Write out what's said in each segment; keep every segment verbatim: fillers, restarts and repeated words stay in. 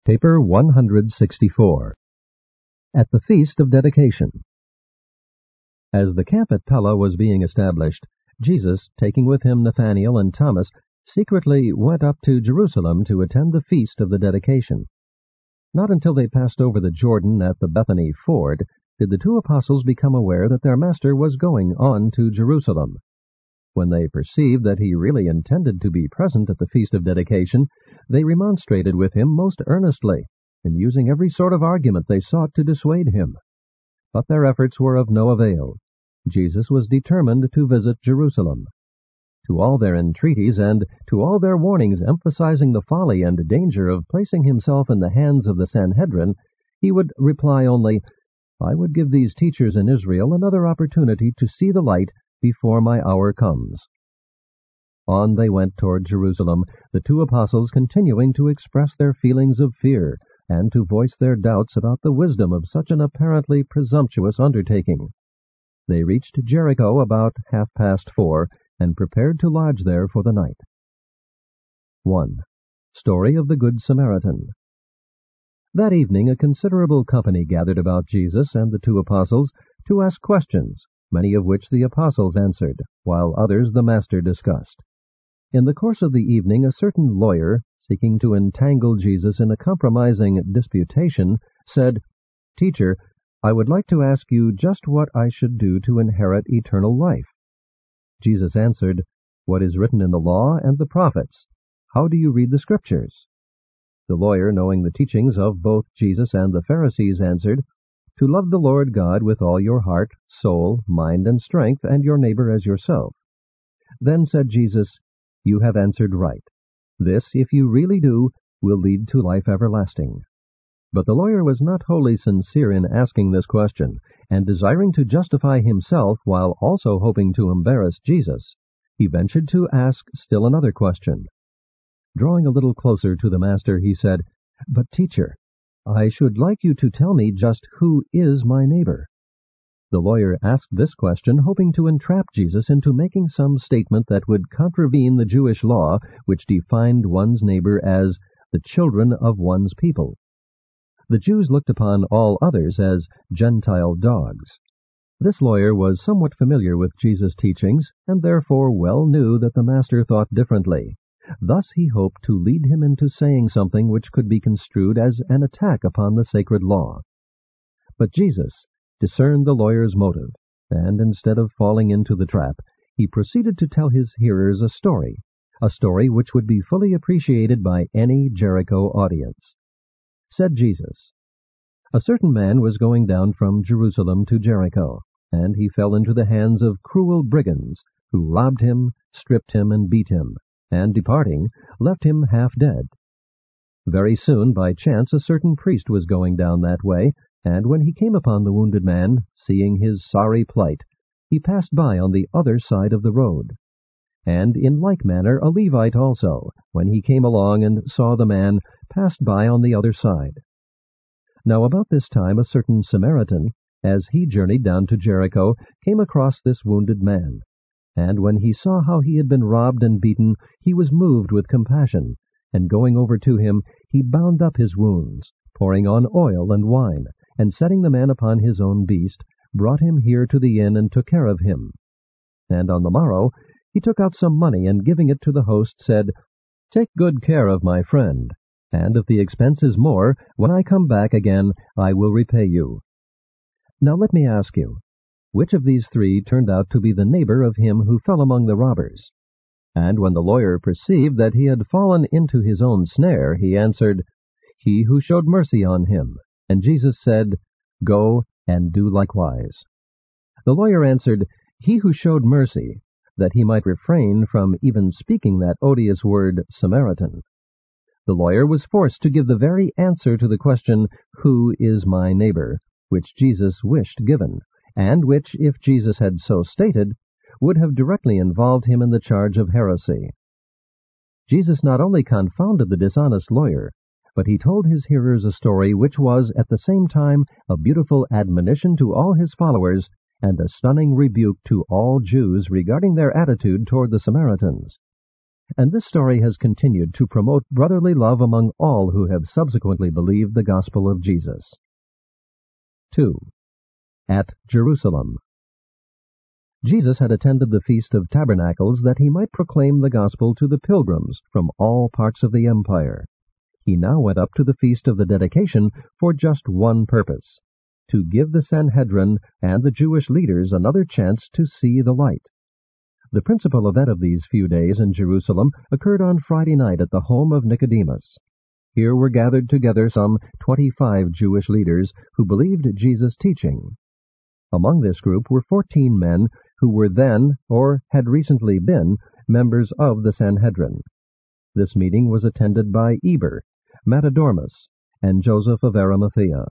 Paper one hundred sixty-four. At the Feast of Dedication. As the camp at Pella was being established, Jesus, taking with him Nathanael and Thomas, secretly went up to Jerusalem to attend the Feast of the Dedication. Not until they passed over the Jordan at the Bethany ford did the two apostles become aware that their Master was going on to Jerusalem. When they perceived that he really intended to be present at the Feast of Dedication, they remonstrated with him most earnestly, and using every sort of argument they sought to dissuade him. But their efforts were of no avail. Jesus was determined to visit Jerusalem. To all their entreaties and to all their warnings emphasizing the folly and danger of placing himself in the hands of the Sanhedrin, he would reply only, "I would give these teachers in Israel another opportunity to see the light before my hour comes." On they went toward Jerusalem, the two apostles continuing to express their feelings of fear and to voice their doubts about the wisdom of such an apparently presumptuous undertaking. They reached Jericho about half past four and prepared to lodge there for the night. one. Story of the Good Samaritan. That evening a considerable company gathered about Jesus and the two apostles to ask questions, many of which the apostles answered, while others the Master discussed. In the course of the evening a certain lawyer, seeking to entangle Jesus in a compromising disputation, said, "Teacher, I would like to ask you just what I should do to inherit eternal life." Jesus answered, "What is written in the law and the prophets? How do you read the Scriptures?" The lawyer, knowing the teachings of both Jesus and the Pharisees, answered, "To love the Lord God with all your heart, soul, mind, and strength, and your neighbor as yourself." Then said Jesus, "You have answered right. This, if you really do, will lead to life everlasting." But the lawyer was not wholly sincere in asking this question, and desiring to justify himself while also hoping to embarrass Jesus, he ventured to ask still another question. Drawing a little closer to the Master, he said, "But teacher, I should like you to tell me just who is my neighbor." The lawyer asked this question, hoping to entrap Jesus into making some statement that would contravene the Jewish law, which defined one's neighbor as the children of one's people. The Jews looked upon all others as Gentile dogs. This lawyer was somewhat familiar with Jesus' teachings, and therefore well knew that the Master thought differently. Thus he hoped to lead him into saying something which could be construed as an attack upon the sacred law. But Jesus discerned the lawyer's motive, and instead of falling into the trap, he proceeded to tell his hearers a story, a story which would be fully appreciated by any Jericho audience. Said Jesus, "A certain man was going down from Jerusalem to Jericho, and he fell into the hands of cruel brigands, who robbed him, stripped him, and beat him, and departing, left him half dead. Very soon, by chance, a certain priest was going down that way, and when he came upon the wounded man, seeing his sorry plight, he passed by on the other side of the road. And in like manner a Levite also, when he came along and saw the man, passed by on the other side. Now about this time a certain Samaritan, as he journeyed down to Jericho, came across this wounded man. And when he saw how he had been robbed and beaten, he was moved with compassion, and going over to him, he bound up his wounds, pouring on oil and wine, and setting the man upon his own beast, brought him here to the inn and took care of him. And on the morrow he took out some money, and giving it to the host, said, 'Take good care of my friend, and if the expense is more, when I come back again, I will repay you.' Now let me ask you, which of these three turned out to be the neighbor of him who fell among the robbers?" And when the lawyer perceived that he had fallen into his own snare, he answered, "He who showed mercy on him." And Jesus said, "Go and do likewise." The lawyer answered, "He who showed mercy," that he might refrain from even speaking that odious word Samaritan. The lawyer was forced to give the very answer to the question, "Who is my neighbor?" which Jesus wished given, and which, if Jesus had so stated, would have directly involved him in the charge of heresy. Jesus not only confounded the dishonest lawyer, but he told his hearers a story which was at the same time a beautiful admonition to all his followers and a stunning rebuke to all Jews regarding their attitude toward the Samaritans. and this story has continued to promote brotherly love among all who have subsequently believed the gospel of Jesus. two. At Jerusalem. Jesus had attended the Feast of Tabernacles that he might proclaim the gospel to the pilgrims from all parts of the empire. He now went up to the Feast of the Dedication for just one purpose, to give the Sanhedrin and the Jewish leaders another chance to see the light. The principal event of these few days in Jerusalem occurred on Friday night at the home of Nicodemus. Here were gathered together some twenty-five Jewish leaders who believed Jesus' teaching. Among this group were fourteen men who were then, or had recently been, members of the Sanhedrin. This meeting was attended by Eber, Matadormus, and Joseph of Arimathea.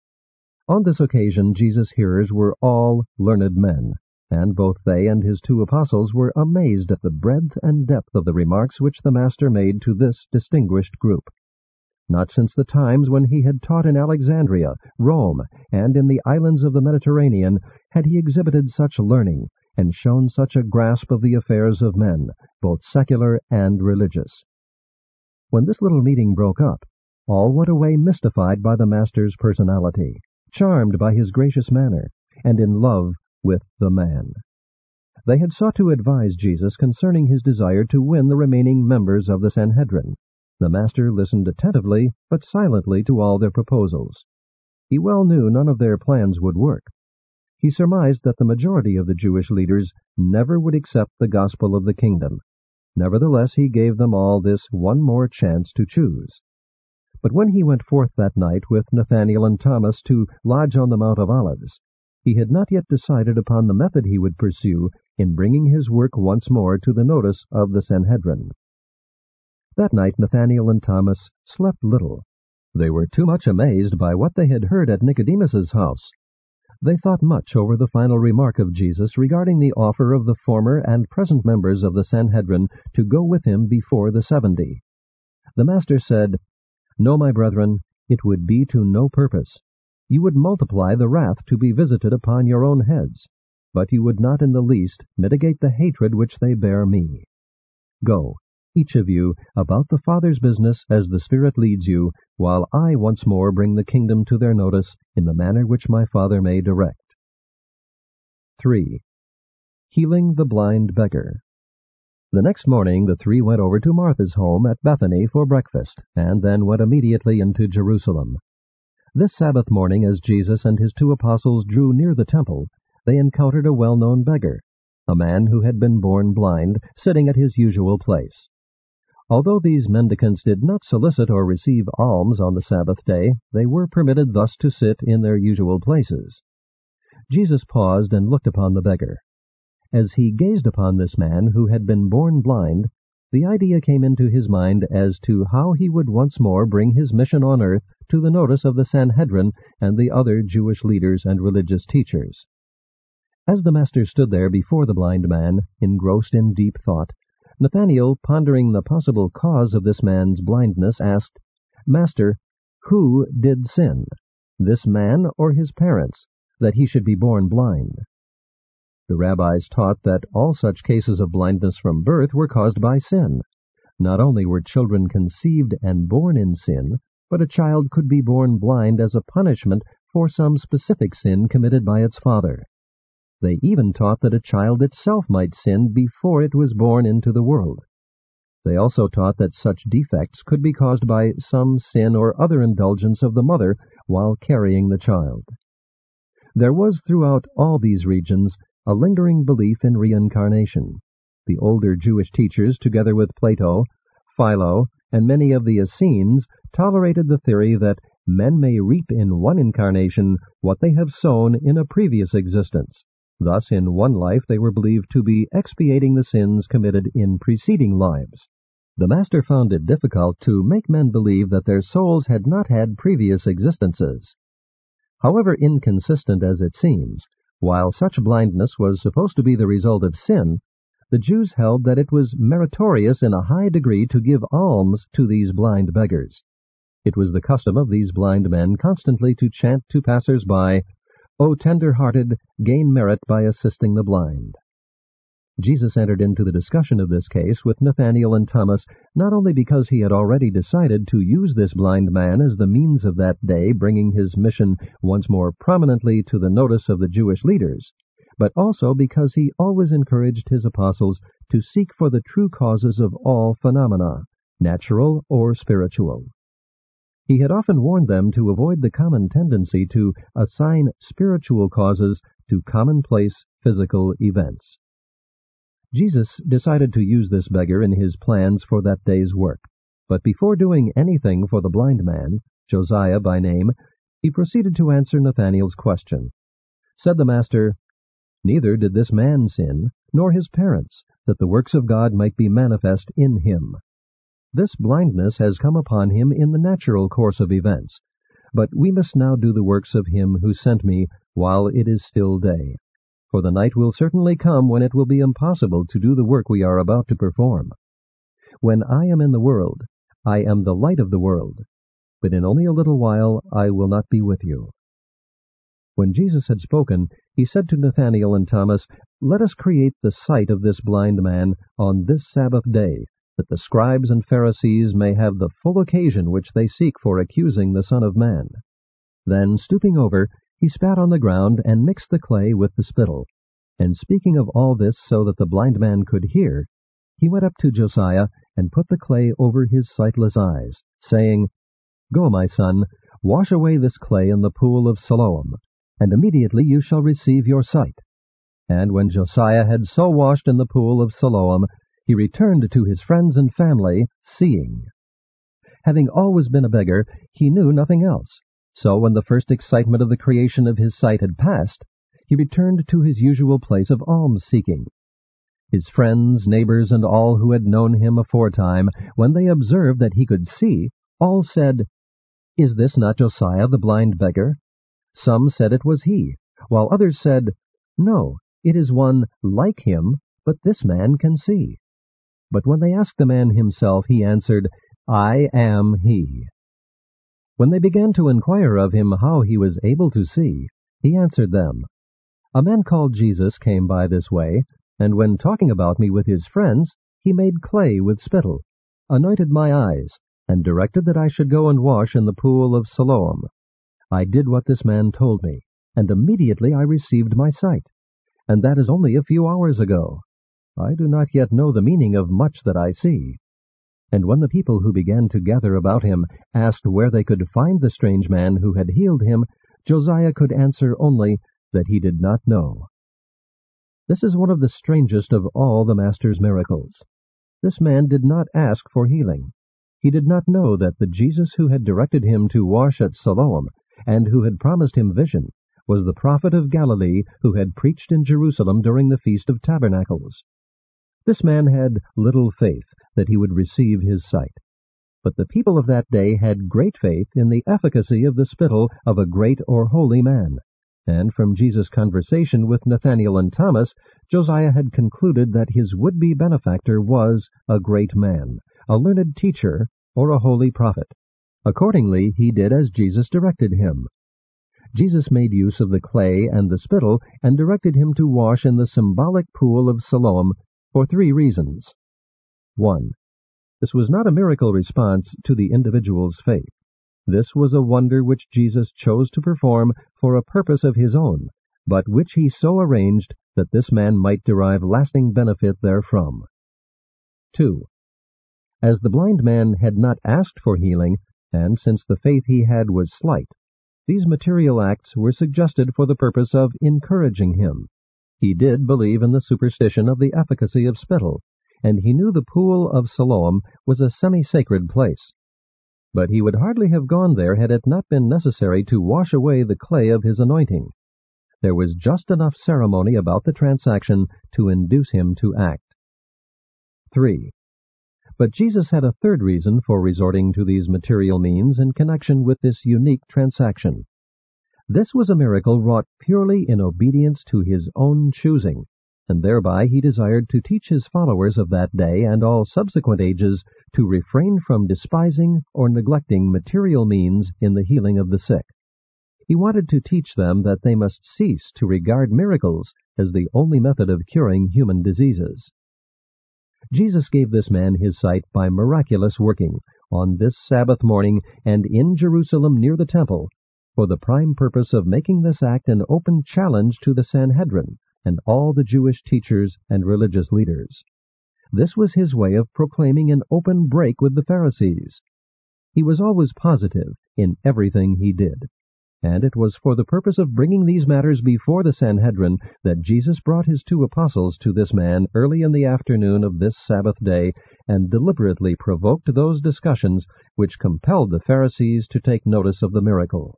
On this occasion Jesus' hearers were all learned men, and both they and his two apostles were amazed at the breadth and depth of the remarks which the Master made to this distinguished group. Not since the times when he had taught in Alexandria, Rome, and in the islands of the Mediterranean had he exhibited such learning and shown such a grasp of the affairs of men, both secular and religious. When this little meeting broke up, all went away mystified by the Master's personality, charmed by his gracious manner, and in love with the man. They had sought to advise Jesus concerning his desire to win the remaining members of the Sanhedrin. The Master listened attentively, but silently, to all their proposals. He well knew none of their plans would work. He surmised that the majority of the Jewish leaders never would accept the gospel of the kingdom. Nevertheless, he gave them all this one more chance to choose. But when he went forth that night with Nathanael and Thomas to lodge on the Mount of Olives, he had not yet decided upon the method he would pursue in bringing his work once more to the notice of the Sanhedrin. That night Nathanael and Thomas slept little. They were too much amazed by what they had heard at Nicodemus's house. They thought much over the final remark of Jesus regarding the offer of the former and present members of the Sanhedrin to go with him before the seventy. The Master said, "No, my brethren, it would be to no purpose. You would multiply the wrath to be visited upon your own heads, but you would not in the least mitigate the hatred which they bear me. Go, each of you, about the Father's business as the Spirit leads you, while I once more bring the kingdom to their notice in the manner which my Father may direct." three. Healing the blind beggar. The next morning the three went over to Martha's home at Bethany for breakfast, and then went immediately into Jerusalem. This Sabbath morning, as Jesus and his two apostles drew near the temple, they encountered a well-known beggar, a man who had been born blind, sitting at his usual place. Although these mendicants did not solicit or receive alms on the Sabbath day, they were permitted thus to sit in their usual places. Jesus paused and looked upon the beggar. As he gazed upon this man who had been born blind, the idea came into his mind as to how he would once more bring his mission on earth to the notice of the Sanhedrin and the other Jewish leaders and religious teachers. As the Master stood there before the blind man, engrossed in deep thought, Nathanael, pondering the possible cause of this man's blindness, asked, "Master, who did sin, this man or his parents, that he should be born blind?" The rabbis taught that all such cases of blindness from birth were caused by sin. Not only were children conceived and born in sin, but a child could be born blind as a punishment for some specific sin committed by its father. They even taught that a child itself might sin before it was born into the world. They also taught that such defects could be caused by some sin or other indulgence of the mother while carrying the child. There was throughout all these regions a lingering belief in reincarnation. The older Jewish teachers, together with Plato, Philo, and many of the Essenes, tolerated the theory that men may reap in one incarnation what they have sown in a previous existence. Thus, in one life they were believed to be expiating the sins committed in preceding lives. The Master found it difficult to make men believe that their souls had not had previous existences. However inconsistent as it seems, while such blindness was supposed to be the result of sin, the Jews held that it was meritorious in a high degree to give alms to these blind beggars. It was the custom of these blind men constantly to chant to passers-by, "O tender-hearted, gain merit by assisting the blind." Jesus entered into the discussion of this case with Nathanael and Thomas not only because he had already decided to use this blind man as the means of that day bringing his mission once more prominently to the notice of the Jewish leaders, but also because he always encouraged his apostles to seek for the true causes of all phenomena, natural or spiritual. He had often warned them to avoid the common tendency to assign spiritual causes to commonplace physical events. Jesus decided to use this beggar in his plans for that day's work, but before doing anything for the blind man, Josiah by name, he proceeded to answer Nathanael's question. Said the Master, "Neither did this man sin, nor his parents, that the works of God might be manifest in him. This blindness has come upon him in the natural course of events, but we must now do the works of him who sent me while it is still day. For the night will certainly come when it will be impossible to do the work we are about to perform. When I am in the world, I am the light of the world, but in only a little while I will not be with you." When Jesus had spoken, he said to Nathanael and Thomas, "Let us create the sight of this blind man on this Sabbath day, that the scribes and Pharisees may have the full occasion which they seek for accusing the Son of Man." Then, stooping over, he spat on the ground and mixed the clay with the spittle. And speaking of all this so that the blind man could hear, he went up to Josiah and put the clay over his sightless eyes, saying, "Go, my son, wash away this clay in the pool of Siloam, and immediately you shall receive your sight." And when Josiah had so washed in the pool of Siloam, he returned to his friends and family, seeing. Having always been a beggar, he knew nothing else. So when the first excitement of the creation of his sight had passed, he returned to his usual place of alms-seeking. His friends, neighbors, and all who had known him aforetime, when they observed that he could see, all said, "Is this not Josiah the blind beggar?" Some said it was he, while others said, "No, it is one like him, but this man can see." But when they asked the man himself, he answered, "I am he." When they began to inquire of him how he was able to see, he answered them, "A man called Jesus came by this way, and when talking about me with his friends, he made clay with spittle, anointed my eyes, and directed that I should go and wash in the pool of Siloam. I did what this man told me, and immediately I received my sight, and that is only a few hours ago. I do not yet know the meaning of much that I see." And when the people who began to gather about him asked where they could find the strange man who had healed him, Josiah could answer only that he did not know. This is one of the strangest of all the Master's miracles. This man did not ask for healing. He did not know that the Jesus who had directed him to wash at Siloam, and who had promised him vision, was the prophet of Galilee who had preached in Jerusalem during the Feast of Tabernacles. This man had little faith that he would receive his sight. But the people of that day had great faith in the efficacy of the spittle of a great or holy man. And from Jesus' conversation with Nathanael and Thomas, Josiah had concluded that his would-be benefactor was a great man, a learned teacher, or a holy prophet. Accordingly, he did as Jesus directed him. Jesus made use of the clay and the spittle and directed him to wash in the symbolic pool of Siloam for three reasons. One. This was not a miracle response to the individual's faith. This was a wonder which Jesus chose to perform for a purpose of his own, but which he so arranged that this man might derive lasting benefit therefrom. Two. As the blind man had not asked for healing, and since the faith he had was slight, these material acts were suggested for the purpose of encouraging him. He did believe in the superstition of the efficacy of spittle, and he knew the pool of Siloam was a semi-sacred place. But he would hardly have gone there had it not been necessary to wash away the clay of his anointing. There was just enough ceremony about the transaction to induce him to act. Three. But Jesus had a third reason for resorting to these material means in connection with this unique transaction. This was a miracle wrought purely in obedience to his own choosing, and thereby he desired to teach his followers of that day and all subsequent ages to refrain from despising or neglecting material means in the healing of the sick. He wanted to teach them that they must cease to regard miracles as the only method of curing human diseases. Jesus gave this man his sight by miraculous working on this Sabbath morning and in Jerusalem near the temple, for the prime purpose of making this act an open challenge to the Sanhedrin and all the Jewish teachers and religious leaders. This was his way of proclaiming an open break with the Pharisees. He was always positive in everything he did, and it was for the purpose of bringing these matters before the Sanhedrin that Jesus brought his two apostles to this man early in the afternoon of this Sabbath day and deliberately provoked those discussions which compelled the Pharisees to take notice of the miracle.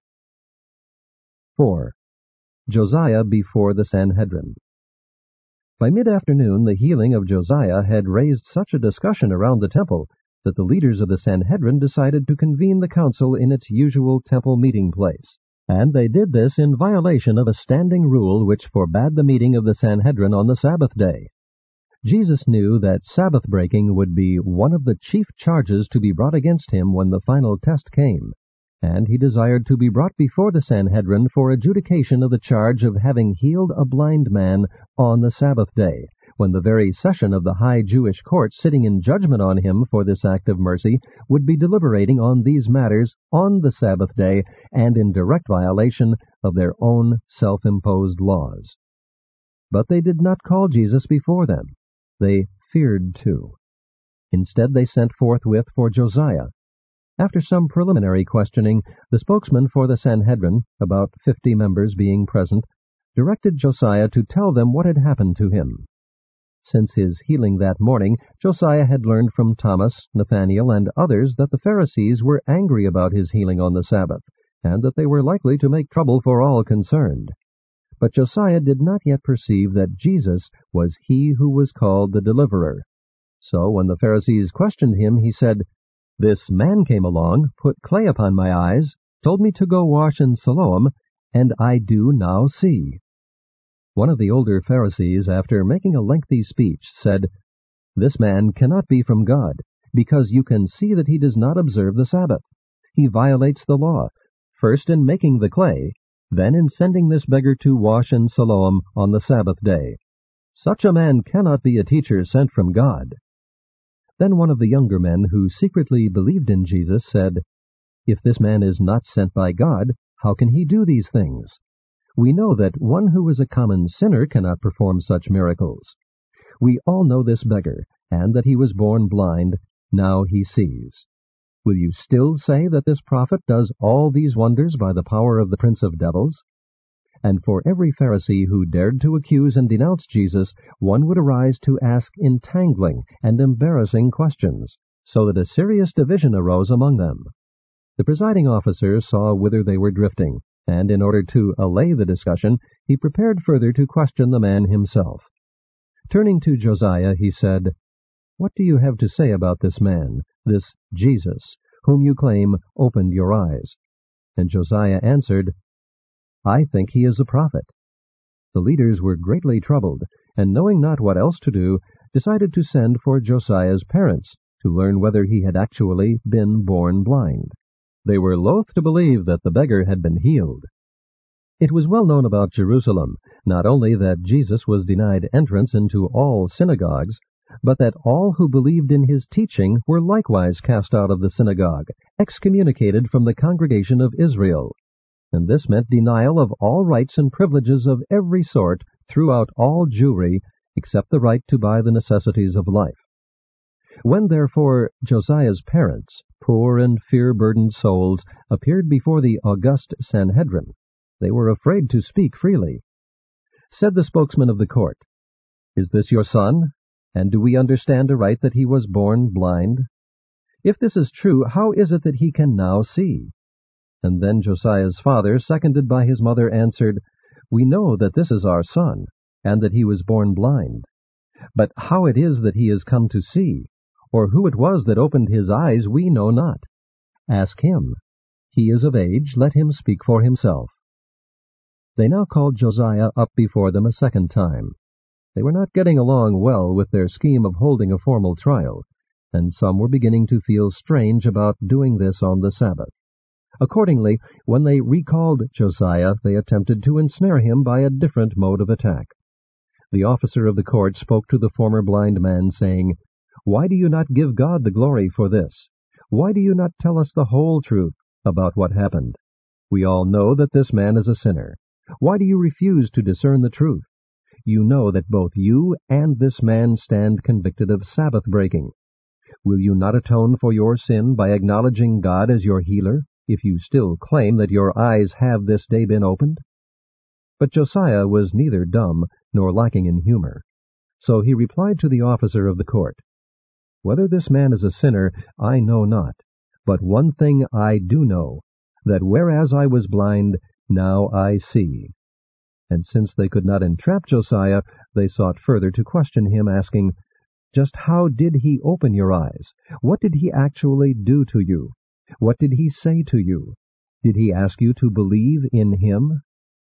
four. Josiah before the Sanhedrin. By mid-afternoon, the healing of Josiah had raised such a discussion around the temple that the leaders of the Sanhedrin decided to convene the council in its usual temple meeting place. And they did this in violation of a standing rule which forbade the meeting of the Sanhedrin on the Sabbath day. Jesus knew that Sabbath breaking would be one of the chief charges to be brought against him when the final test came, and he desired to be brought before the Sanhedrin for adjudication of the charge of having healed a blind man on the Sabbath day, when the very session of the high Jewish court sitting in judgment on him for this act of mercy would be deliberating on these matters on the Sabbath day and in direct violation of their own self-imposed laws. But they did not call Jesus before them. They feared to. Instead, they sent forthwith for Josiah. After some preliminary questioning, the spokesman for the Sanhedrin, about fifty members being present, directed Josiah to tell them what had happened to him. Since his healing that morning, Josiah had learned from Thomas, Nathanael, and others that the Pharisees were angry about his healing on the Sabbath, and that they were likely to make trouble for all concerned. But Josiah did not yet perceive that Jesus was he who was called the deliverer. So when the Pharisees questioned him, he said, "This man came along, put clay upon my eyes, told me to go wash in Siloam, and I do now see." One of the older Pharisees, after making a lengthy speech, said, "This man cannot be from God, because you can see that he does not observe the Sabbath. He violates the law, first in making the clay, then in sending this beggar to wash in Siloam on the Sabbath day. Such a man cannot be a teacher sent from God." Then one of the younger men who secretly believed in Jesus said, "If this man is not sent by God, how can he do these things? We know that one who is a common sinner cannot perform such miracles. We all know this beggar, and that he was born blind, now he sees. Will you still say that this prophet does all these wonders by the power of the prince of devils?" And for every Pharisee who dared to accuse and denounce Jesus, one would arise to ask entangling and embarrassing questions, so that a serious division arose among them. The presiding officer saw whither they were drifting, and in order to allay the discussion, he prepared further to question the man himself. Turning to Josiah, he said, "What do you have to say about this man, this Jesus, whom you claim opened your eyes?" And Josiah answered, "I think he is a prophet." The leaders were greatly troubled, and knowing not what else to do, decided to send for Josiah's parents to learn whether he had actually been born blind. They were loath to believe that the beggar had been healed. It was well known about Jerusalem, not only that Jesus was denied entrance into all synagogues, but that all who believed in his teaching were likewise cast out of the synagogue, excommunicated from the congregation of Israel. And this meant denial of all rights and privileges of every sort throughout all Jewry, except the right to buy the necessities of life. When, therefore, Josiah's parents, poor and fear-burdened souls, appeared before the august Sanhedrin, they were afraid to speak freely. Said the spokesman of the court, "Is this your son? And do we understand aright that he was born blind? If this is true, how is it that he can now see?" And then Josiah's father, seconded by his mother, answered, "We know that this is our son, and that he was born blind. But how it is that he is come to see, or who it was that opened his eyes, we know not. Ask him. He is of age, let him speak for himself." They now called Josiah up before them a second time. They were not getting along well with their scheme of holding a formal trial, and some were beginning to feel strange about doing this on the Sabbath. Accordingly, when they recalled Josiah, they attempted to ensnare him by a different mode of attack. The officer of the court spoke to the former blind man, saying, "Why do you not give God the glory for this? Why do you not tell us the whole truth about what happened? We all know that this man is a sinner. Why do you refuse to discern the truth? You know that both you and this man stand convicted of Sabbath breaking. Will you not atone for your sin by acknowledging God as your healer, if you still claim that your eyes have this day been opened?" But Josiah was neither dumb nor lacking in humor. So he replied to the officer of the court, "Whether this man is a sinner, I know not. But one thing I do know, that whereas I was blind, now I see." And since they could not entrap Josiah, they sought further to question him, asking, "Just how did he open your eyes? What did he actually do to you? What did he say to you? Did he ask you to believe in him?"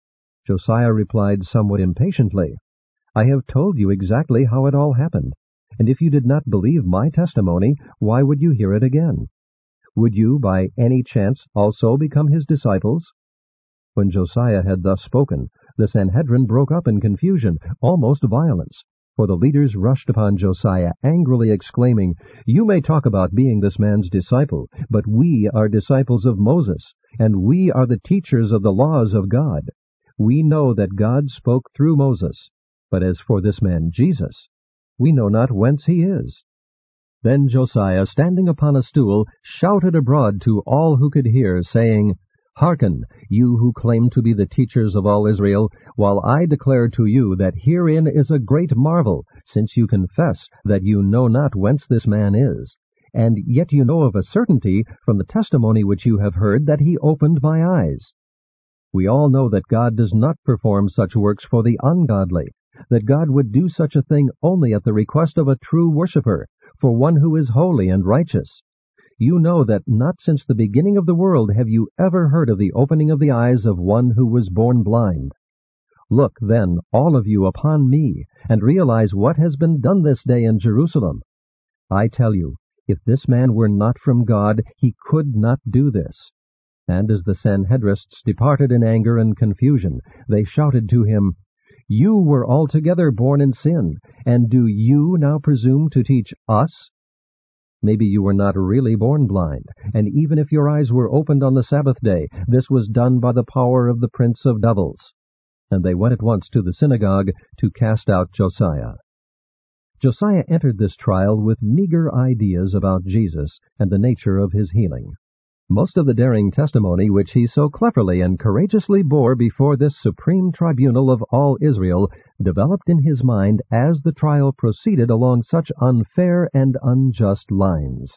Josiah replied somewhat impatiently, "I have told you exactly how it all happened, and if you did not believe my testimony, why would you hear it again? Would you, by any chance, also become his disciples?" When Josiah had thus spoken, the Sanhedrin broke up in confusion, almost violence, for the leaders rushed upon Josiah, angrily exclaiming, "You may talk about being this man's disciple, but we are disciples of Moses, and we are the teachers of the laws of God. We know that God spoke through Moses, but as for this man Jesus, we know not whence he is." Then Josiah, standing upon a stool, shouted abroad to all who could hear, saying, "Hearken, you who claim to be the teachers of all Israel, while I declare to you that herein is a great marvel, since you confess that you know not whence this man is, and yet you know of a certainty from the testimony which you have heard that he opened my eyes. We all know that God does not perform such works for the ungodly, that God would do such a thing only at the request of a true worshipper, for one who is holy and righteous. You know that not since the beginning of the world have you ever heard of the opening of the eyes of one who was born blind. Look, then, all of you upon me, and realize what has been done this day in Jerusalem. I tell you, if this man were not from God, he could not do this." And as the Sanhedrists departed in anger and confusion, they shouted to him, "You were altogether born in sin, and do you now presume to teach us? Maybe you were not really born blind, and even if your eyes were opened on the Sabbath day, this was done by the power of the prince of devils." And they went at once to the synagogue to cast out Josiah. Josiah entered this trial with meager ideas about Jesus and the nature of his healing. Most of the daring testimony which he so cleverly and courageously bore before this supreme tribunal of all Israel developed in his mind as the trial proceeded along such unfair and unjust lines.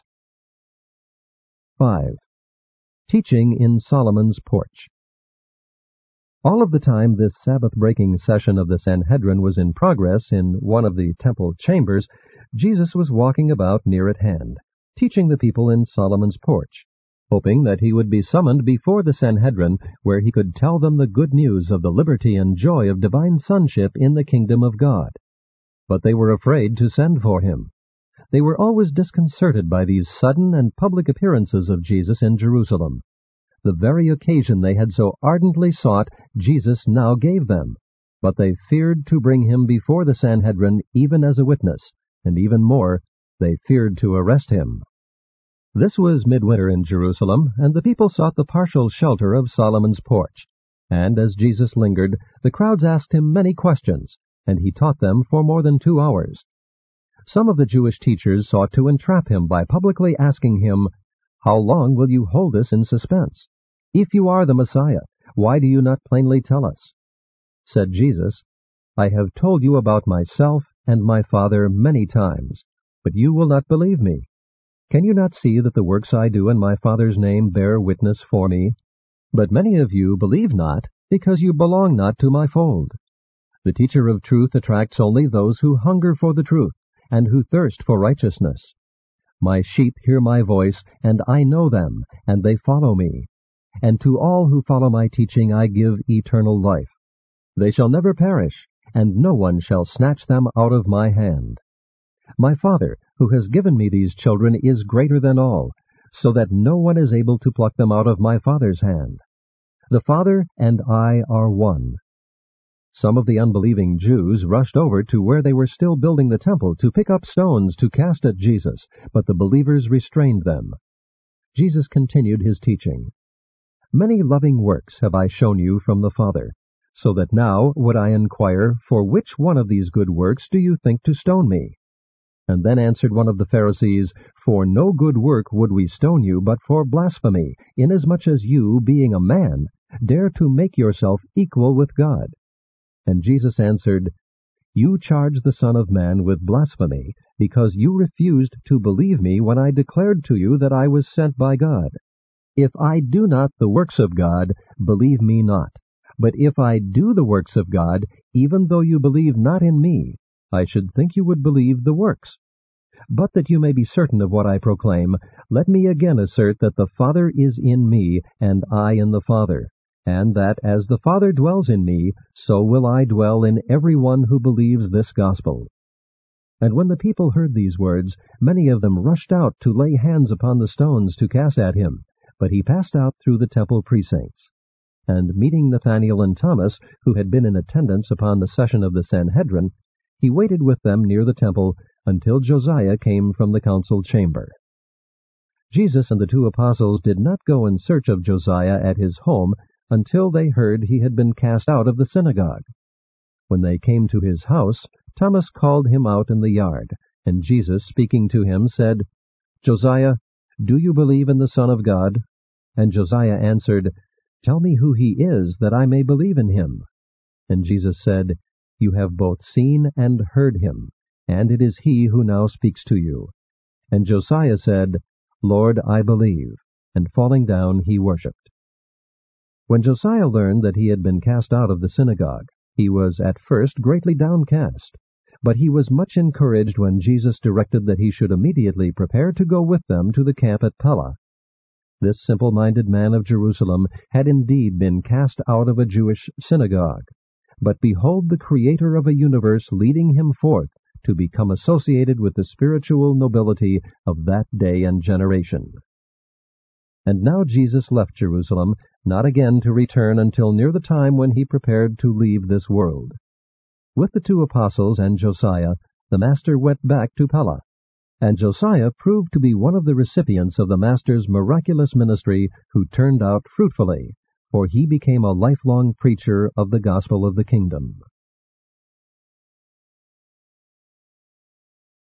five. Teaching in Solomon's Porch. All of the time this Sabbath-breaking session of the Sanhedrin was in progress in one of the temple chambers, Jesus was walking about near at hand, teaching the people in Solomon's Porch, hoping that he would be summoned before the Sanhedrin, where he could tell them the good news of the liberty and joy of divine sonship in the kingdom of God. But they were afraid to send for him. They were always disconcerted by these sudden and public appearances of Jesus in Jerusalem. The very occasion they had so ardently sought, Jesus now gave them. But they feared to bring him before the Sanhedrin even as a witness, and even more, they feared to arrest him. This was midwinter in Jerusalem, and the people sought the partial shelter of Solomon's Porch. And as Jesus lingered, the crowds asked him many questions, and he taught them for more than two hours. Some of the Jewish teachers sought to entrap him by publicly asking him, "How long will you hold us in suspense? If you are the Messiah, why do you not plainly tell us?" Said Jesus, "I have told you about myself and my Father many times, but you will not believe me. Can you not see that the works I do in my Father's name bear witness for me? But many of you believe not, because you belong not to my fold. The teacher of truth attracts only those who hunger for the truth, and who thirst for righteousness. My sheep hear my voice, and I know them, and they follow me. And to all who follow my teaching I give eternal life. They shall never perish, and no one shall snatch them out of my hand. My Father, who has given me these children, is greater than all, so that no one is able to pluck them out of my Father's hand. The Father and I are one." Some of the unbelieving Jews rushed over to where they were still building the temple to pick up stones to cast at Jesus, but the believers restrained them. Jesus continued his teaching. "Many loving works have I shown you from the Father, so that now would I inquire, for which one of these good works do you think to stone me?" And then answered one of the Pharisees, "For no good work would we stone you, but for blasphemy, inasmuch as you, being a man, dare to make yourself equal with God." And Jesus answered, "You charge the Son of Man with blasphemy, because you refused to believe me when I declared to you that I was sent by God. If I do not the works of God, believe me not. But if I do the works of God, even though you believe not in me, I should think you would believe the works. But that you may be certain of what I proclaim, let me again assert that the Father is in me, and I in the Father, and that as the Father dwells in me, so will I dwell in every one who believes this gospel." And when the people heard these words, many of them rushed out to lay hands upon the stones to cast at him, but he passed out through the temple precincts. And meeting Nathanael and Thomas, who had been in attendance upon the session of the Sanhedrin, he waited with them near the temple until Josiah came from the council chamber. Jesus and the two apostles did not go in search of Josiah at his home until they heard he had been cast out of the synagogue. When they came to his house, Thomas called him out in the yard, and Jesus, speaking to him, said, "Josiah, do you believe in the Son of God?" And Josiah answered, "Tell me who he is, that I may believe in him." And Jesus said, "You have both seen and heard him, and it is he who now speaks to you." And Josiah said, "Lord, I believe," and falling down he worshipped. When Josiah learned that he had been cast out of the synagogue, he was at first greatly downcast, but he was much encouraged when Jesus directed that he should immediately prepare to go with them to the camp at Pella. This simple-minded man of Jerusalem had indeed been cast out of a Jewish synagogue, but behold the Creator of a universe leading him forth to become associated with the spiritual nobility of that day and generation. And now Jesus left Jerusalem, not again to return until near the time when he prepared to leave this world. With the two apostles and Josiah, the Master went back to Pella, and Josiah proved to be one of the recipients of the Master's miraculous ministry who turned out fruitfully, for he became a lifelong preacher of the gospel of the kingdom.